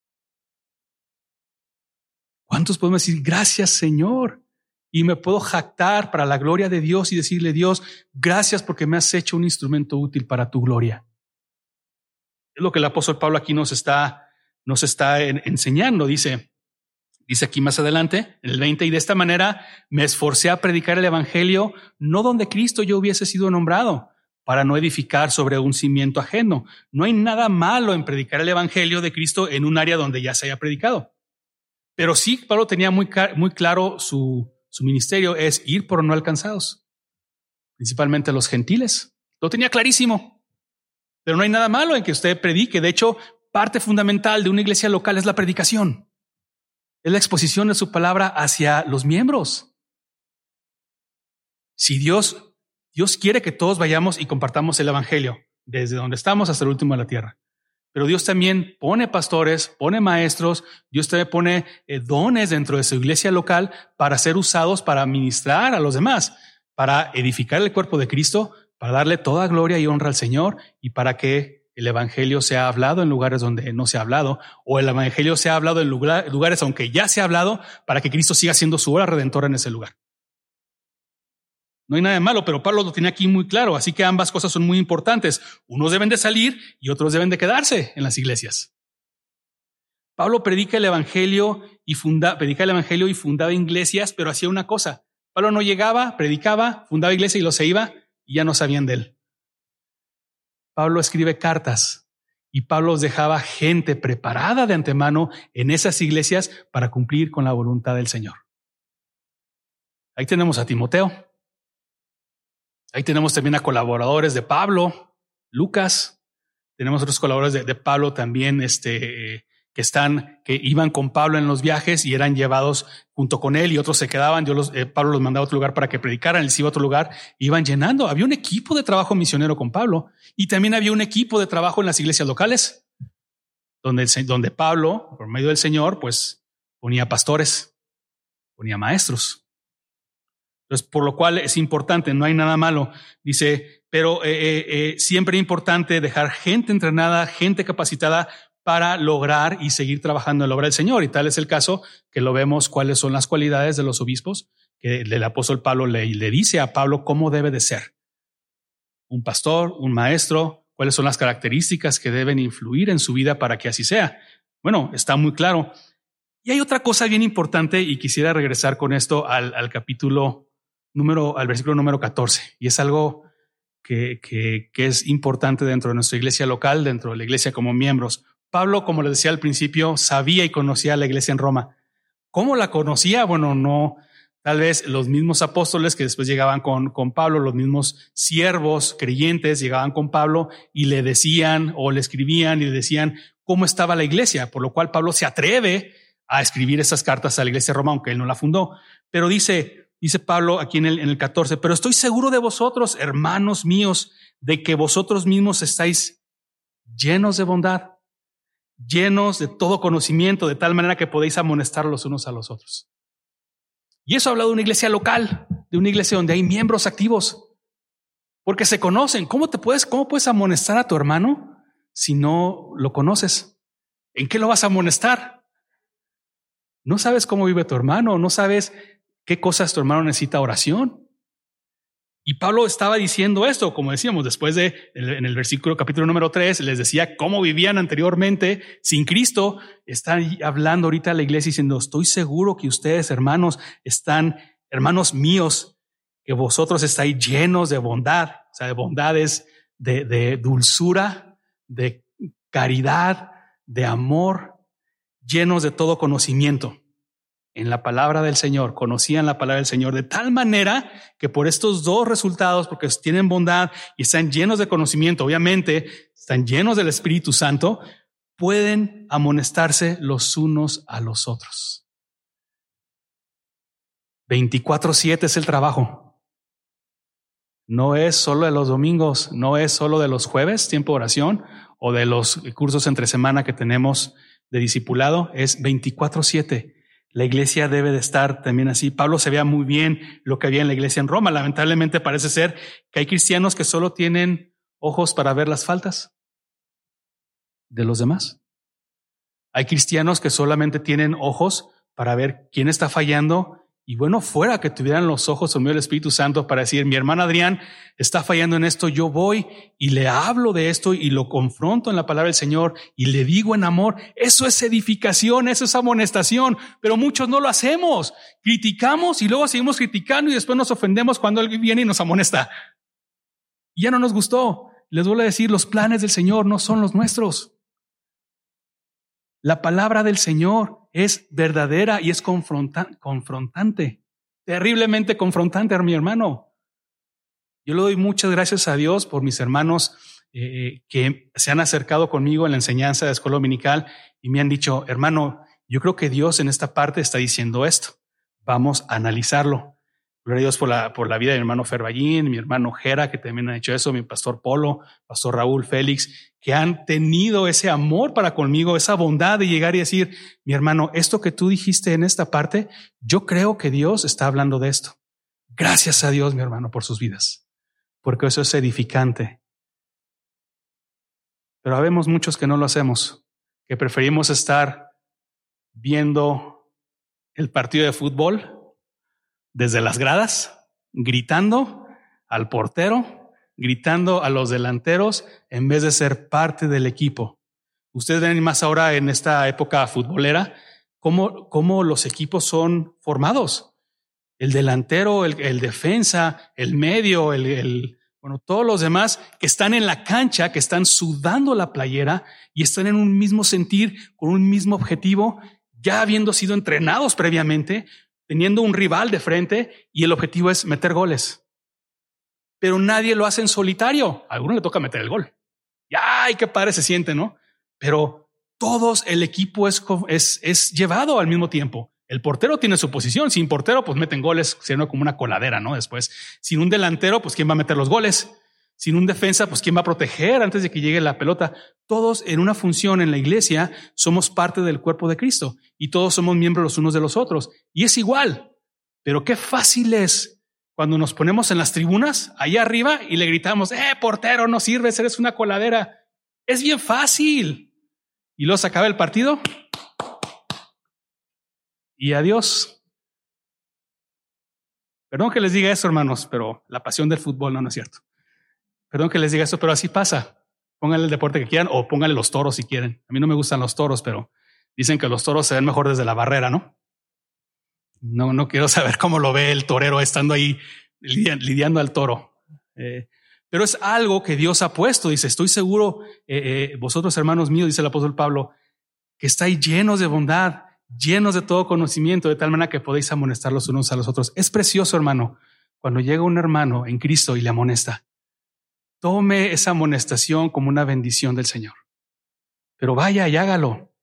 ¿Cuántos podemos decir gracias, Señor? Y me puedo jactar para la gloria de Dios y decirle, Dios, gracias porque me has hecho un instrumento útil para tu gloria. Es lo que el apóstol Pablo aquí nos está, nos está enseñando. Dice, dice aquí más adelante, en el veinte, y de esta manera me esforcé a predicar el evangelio, no donde Cristo yo hubiese sido nombrado, para no edificar sobre un cimiento ajeno. No hay nada malo en predicar el evangelio de Cristo en un área donde ya se haya predicado. Pero sí, Pablo tenía muy, muy claro su, su ministerio es ir por no alcanzados, principalmente los gentiles. Lo tenía clarísimo. Pero no hay nada malo en que usted predique. De hecho, parte fundamental de una iglesia local es la predicación. Es la exposición de su palabra hacia los miembros. Si Dios, Dios quiere que todos vayamos y compartamos el evangelio desde donde estamos hasta el último de la tierra. Pero Dios también pone pastores, pone maestros, Dios también pone eh, dones dentro de su iglesia local para ser usados para ministrar a los demás, para edificar el cuerpo de Cristo, para darle toda gloria y honra al Señor y para que el evangelio sea hablado en lugares donde no se ha hablado o el evangelio sea hablado en lugar, lugares aunque ya se ha hablado para que Cristo siga haciendo su obra redentora en ese lugar. No hay nada de malo, pero Pablo lo tiene aquí muy claro, así que ambas cosas son muy importantes. Unos deben de salir y otros deben de quedarse en las iglesias. Pablo predica el evangelio y funda, predica el evangelio y fundaba iglesias, pero hacía una cosa. Pablo no llegaba, predicaba, fundaba iglesia y los se iba y ya no sabían de él. Pablo escribe cartas y Pablo los dejaba gente preparada de antemano en esas iglesias para cumplir con la voluntad del Señor. Ahí tenemos a Timoteo. Ahí tenemos también a colaboradores de Pablo, Lucas. Tenemos otros colaboradores de, de Pablo también, este, que están, que iban con Pablo en los viajes y eran llevados junto con él y otros se quedaban. Yo los, eh, Pablo los mandaba a otro lugar para que predicaran, les iba a otro lugar, iban llenando. Había un equipo de trabajo misionero con Pablo y también había un equipo de trabajo en las iglesias locales, donde, el, donde Pablo, por medio del Señor, pues ponía pastores, ponía maestros. Entonces, por lo cual es importante, no hay nada malo. Dice, pero eh, eh, siempre es importante dejar gente entrenada, gente capacitada para lograr y seguir trabajando en la obra del Señor. Y tal es el caso que lo vemos cuáles son las cualidades de los obispos, que el apóstol Pablo le, le dice a Pablo cómo debe de ser. Un pastor, un maestro, cuáles son las características que deben influir en su vida para que así sea. Bueno, está muy claro. Y hay otra cosa bien importante y quisiera regresar con esto al, al capítulo número, al versículo número catorce. Y es algo que, que, que es importante dentro de nuestra iglesia local, dentro de la iglesia como miembros. Pablo, como les decía al principio, sabía y conocía a la iglesia en Roma. ¿Cómo la conocía? Bueno, no, tal vez los mismos apóstoles que después llegaban con, con Pablo, los mismos siervos creyentes llegaban con Pablo y le decían o le escribían y le decían cómo estaba la iglesia, por lo cual Pablo se atreve a escribir esas cartas a la iglesia de Roma, aunque él no la fundó. Pero dice, dice Pablo aquí en el, en el catorce, pero estoy seguro de vosotros, hermanos míos, de que vosotros mismos estáis llenos de bondad, llenos de todo conocimiento, de tal manera que podéis amonestar los unos a los otros. Y eso habla de una iglesia local, de una iglesia donde hay miembros activos, porque se conocen. ¿Cómo te puedes, cómo puedes amonestar a tu hermano si no lo conoces? ¿En qué lo vas a amonestar? No sabes cómo vive tu hermano, no sabes qué cosas tu hermano necesita oración. Y Pablo estaba diciendo esto, como decíamos, después de, en el versículo capítulo número tres, les decía cómo vivían anteriormente sin Cristo. Está hablando ahorita a la iglesia diciendo, estoy seguro que ustedes, hermanos, están, hermanos míos, que vosotros estáis llenos de bondad, o sea, de bondades, de, de dulzura, de caridad, de amor, llenos de todo conocimiento. En la palabra del Señor, conocían la palabra del Señor de tal manera que por estos dos resultados, porque tienen bondad y están llenos de conocimiento, obviamente están llenos del Espíritu Santo, pueden amonestarse los unos a los otros. veinticuatro siete es el trabajo. No es solo de los domingos, no es solo de los jueves, tiempo de oración, o de los cursos entre semana que tenemos de discipulado, es veinticuatro siete. La iglesia debe de estar también así. Pablo se veía muy bien lo que había en la iglesia en Roma. Lamentablemente parece ser que hay cristianos que solo tienen ojos para ver las faltas de los demás. Hay cristianos que solamente tienen ojos para ver quién está fallando. Y bueno, fuera que tuvieran los ojos en medio del Espíritu Santo para decir, mi hermano Adrián está fallando en esto, yo voy y le hablo de esto y lo confronto en la palabra del Señor y le digo en amor. Eso es edificación, eso es amonestación, pero muchos no lo hacemos. Criticamos y luego seguimos criticando y después nos ofendemos cuando alguien viene y nos amonesta. Y ya no nos gustó. Les vuelvo a decir, los planes del Señor no son los nuestros. La palabra del Señor es verdadera y es confronta- confrontante, terriblemente confrontante, mi hermano. Yo le doy muchas gracias a Dios por mis hermanos eh, que se han acercado conmigo en la enseñanza de escuela dominical y me han dicho, hermano, yo creo que Dios en esta parte está diciendo esto. Vamos a analizarlo. Gloria a Dios por la, por la vida de mi hermano Ferballín, mi hermano Jera, que también han hecho eso, mi pastor Polo, pastor Raúl Félix, que han tenido ese amor para conmigo, esa bondad de llegar y decir, mi hermano, esto que tú dijiste en esta parte, yo creo que Dios está hablando de esto. Gracias a Dios, mi hermano, por sus vidas, porque eso es edificante. Pero habemos muchos que no lo hacemos, que preferimos estar viendo el partido de fútbol desde las gradas, gritando al portero, gritando a los delanteros, en vez de ser parte del equipo. Ustedes ven más ahora en esta época futbolera, cómo, cómo los equipos son formados. El delantero, el, el defensa, el medio, el, el, bueno, todos los demás que están en la cancha, que están sudando la playera y están en un mismo sentir, con un mismo objetivo, ya habiendo sido entrenados previamente, teniendo un rival de frente y el objetivo es meter goles. Pero nadie lo hace en solitario. A alguno le toca meter el gol. Y ¡ay, qué padre se siente!, ¿no? Pero todos, el equipo es, es, es llevado al mismo tiempo. El portero tiene su posición. Sin portero, pues meten goles, siendo como una coladera, ¿no? Después, sin un delantero, pues ¿quién va a meter los goles? Sin un defensa, pues ¿quién va a proteger antes de que llegue la pelota? Todos en una función en la iglesia somos parte del cuerpo de Cristo y todos somos miembros los unos de los otros. Y es igual, pero qué fácil es cuando nos ponemos en las tribunas allá arriba y le gritamos, eh, portero, no sirves, eres una coladera. Es bien fácil. Y luego se acaba el partido y adiós. Perdón que les diga eso, hermanos, pero la pasión del fútbol no, no es cierto. Perdón que les diga esto, pero así pasa. Pónganle el deporte que quieran o pónganle los toros si quieren. A mí no me gustan los toros, pero dicen que los toros se ven mejor desde la barrera, ¿no? No, no quiero saber cómo lo ve el torero estando ahí lidiando al toro. Eh, pero es algo que Dios ha puesto. Dice, estoy seguro, eh, eh, vosotros hermanos míos, dice el apóstol Pablo, que estáis llenos de bondad, llenos de todo conocimiento, de tal manera que podéis amonestar los unos a los otros. Es precioso, hermano, cuando llega un hermano en Cristo y le amonesta. Tome esa amonestación como una bendición del Señor. Pero vaya y hágalo.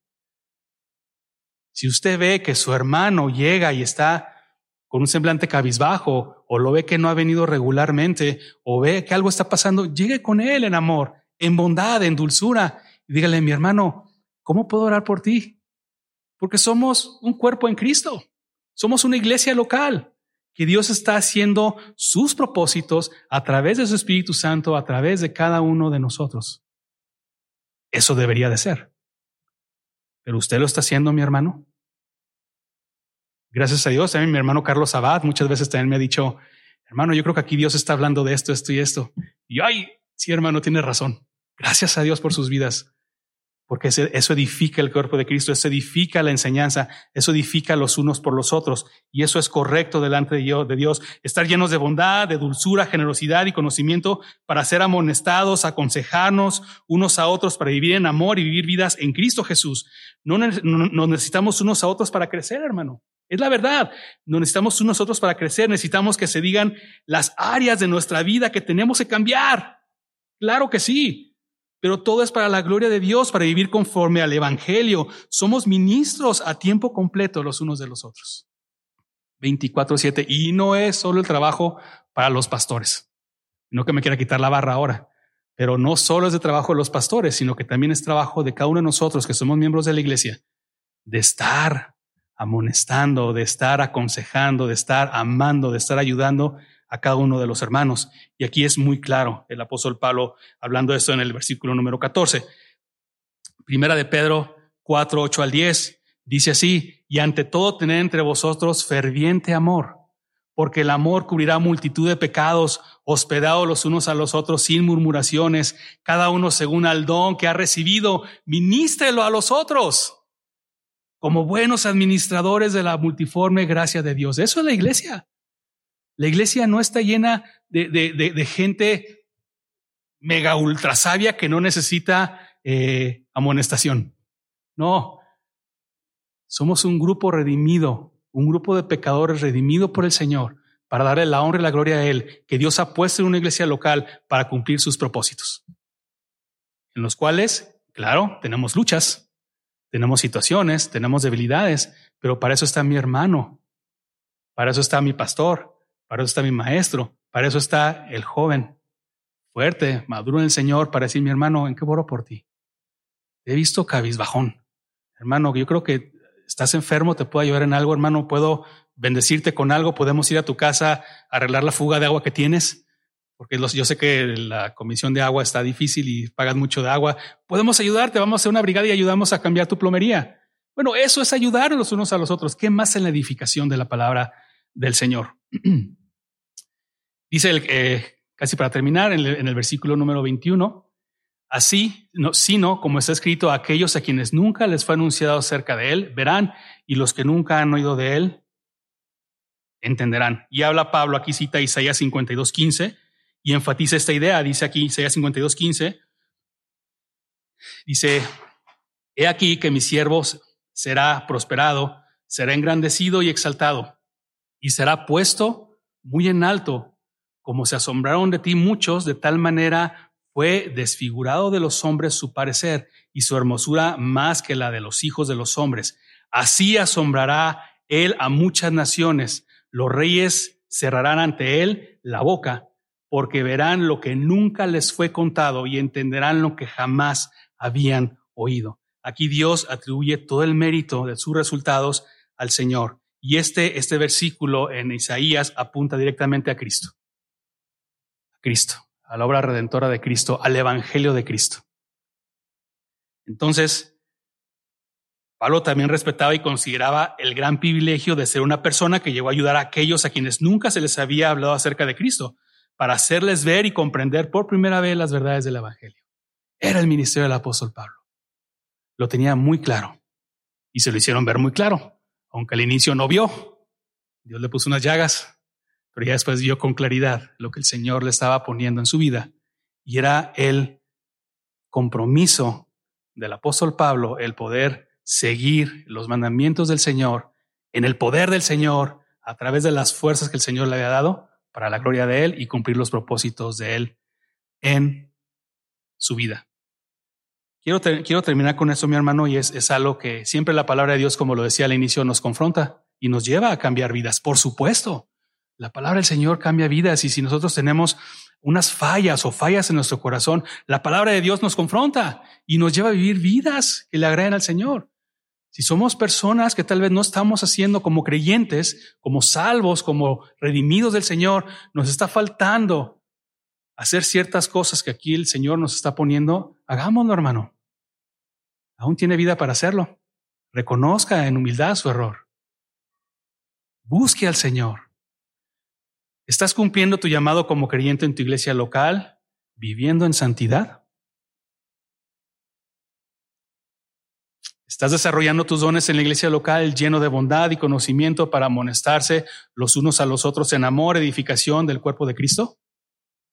Si usted ve que su hermano llega y está con un semblante cabizbajo, o lo ve que no ha venido regularmente, o ve que algo está pasando, llegue con él en amor, en bondad, en dulzura, y dígale: mi hermano, ¿cómo puedo orar por ti? Porque somos un cuerpo en Cristo. Somos una iglesia local que Dios está haciendo sus propósitos a través de su Espíritu Santo, a través de cada uno de nosotros. Eso debería de ser. ¿Pero usted lo está haciendo, mi hermano? Gracias a Dios, también mi hermano Carlos Abad muchas veces también me ha dicho: hermano, yo creo que aquí Dios está hablando de esto, esto y esto. Y ay, sí, hermano, tiene razón. Gracias a Dios por sus vidas. Porque eso edifica el cuerpo de Cristo, eso edifica la enseñanza, eso edifica los unos por los otros. Y eso es correcto delante de Dios. Estar llenos de bondad, de dulzura, generosidad y conocimiento para ser amonestados, aconsejarnos unos a otros, para vivir en amor y vivir vidas en Cristo Jesús. No, no, no necesitamos unos a otros para crecer, hermano. Es la verdad. No necesitamos unos a otros para crecer. Necesitamos que se digan las áreas de nuestra vida que tenemos que cambiar. Claro que sí. Pero todo es para la gloria de Dios, para vivir conforme al Evangelio. Somos ministros a tiempo completo los unos de los otros. veinticuatro siete. Y no es solo el trabajo para los pastores. No que me quiera quitar la barra ahora. Pero no solo es de trabajo de los pastores, sino que también es trabajo de cada uno de nosotros que somos miembros de la iglesia. De estar amonestando, de estar aconsejando, de estar amando, de estar ayudando a cada uno de los hermanos. Y aquí es muy claro el apóstol Pablo hablando de esto en el versículo número catorce. Primera de Pedro cuatro, ocho al diez dice así: y ante todo tened entre vosotros ferviente amor, porque el amor cubrirá multitud de pecados, hospedados los unos a los otros sin murmuraciones, cada uno según al don que ha recibido, ministrelo a los otros como buenos administradores de la multiforme gracia de Dios. Eso es la iglesia. La iglesia no está llena de, de, de, de gente mega ultra sabia que no necesita eh, amonestación. No, somos un grupo redimido, un grupo de pecadores redimido por el Señor para darle la honra y la gloria a Él, que Dios ha puesto en una iglesia local para cumplir sus propósitos, en los cuales, claro, tenemos luchas, tenemos situaciones, tenemos debilidades, pero para eso está mi hermano, para eso está mi pastor, para eso está mi maestro, para eso está el joven fuerte, maduro en el Señor, para decir: mi hermano, ¿en qué oro por ti? Te he visto cabizbajón. Hermano, yo creo que estás enfermo, te puedo ayudar en algo, hermano, puedo bendecirte con algo, podemos ir a tu casa a arreglar la fuga de agua que tienes, porque los, yo sé que la comisión de agua está difícil y pagas mucho de agua. Podemos ayudarte, vamos a hacer una brigada y ayudamos a cambiar tu plomería. Bueno, eso es ayudar los unos a los otros. ¿Qué más en la edificación de la palabra del Señor? Dice, el, eh, casi para terminar, en el, en el versículo número veintiuno, así, no, sino como está escrito: a aquellos a quienes nunca les fue anunciado acerca de él, verán, y los que nunca han oído de él, entenderán. Y habla Pablo, aquí cita Isaías cincuenta y dos, quince, y enfatiza esta idea. Dice aquí Isaías cincuenta y dos, quince, dice: he aquí que mi siervo será prosperado, será engrandecido y exaltado, y será puesto muy en alto, como se asombraron de ti muchos, de tal manera fue desfigurado de los hombres su parecer, y su hermosura más que la de los hijos de los hombres. Así asombrará él a muchas naciones, los reyes cerrarán ante él la boca, porque verán lo que nunca les fue contado y entenderán lo que jamás habían oído. Aquí Dios atribuye todo el mérito de sus resultados al Señor. Y este, este versículo en Isaías apunta directamente a Cristo. A Cristo, a la obra redentora de Cristo, al evangelio de Cristo. Entonces, Pablo también respetaba y consideraba el gran privilegio de ser una persona que llegó a ayudar a aquellos a quienes nunca se les había hablado acerca de Cristo, para hacerles ver y comprender por primera vez las verdades del evangelio. Era el ministerio del apóstol Pablo. Lo tenía muy claro y se lo hicieron ver muy claro, aunque al inicio no vio. Dios le puso unas llagas, pero ya después vio con claridad lo que el Señor le estaba poniendo en su vida, y era el compromiso del apóstol Pablo el poder seguir los mandamientos del Señor en el poder del Señor a través de las fuerzas que el Señor le había dado para la gloria de Él y cumplir los propósitos de Él en su vida. Quiero, ter- quiero terminar con esto, mi hermano, y es, es algo que siempre la palabra de Dios, como lo decía al inicio, nos confronta y nos lleva a cambiar vidas. Por supuesto, la palabra del Señor cambia vidas, y si nosotros tenemos unas fallas o fallas en nuestro corazón, la palabra de Dios nos confronta y nos lleva a vivir vidas que le agraden al Señor. Si somos personas que tal vez no estamos haciendo como creyentes, como salvos, como redimidos del Señor, nos está faltando hacer ciertas cosas que aquí el Señor nos está poniendo, hagámoslo, hermano. Aún tiene vida para hacerlo. Reconozca en humildad su error. Busque al Señor. ¿Estás cumpliendo tu llamado como creyente en tu iglesia local, viviendo en santidad? ¿Estás desarrollando tus dones en la iglesia local lleno de bondad y conocimiento para amonestarse los unos a los otros en amor, edificación del cuerpo de Cristo?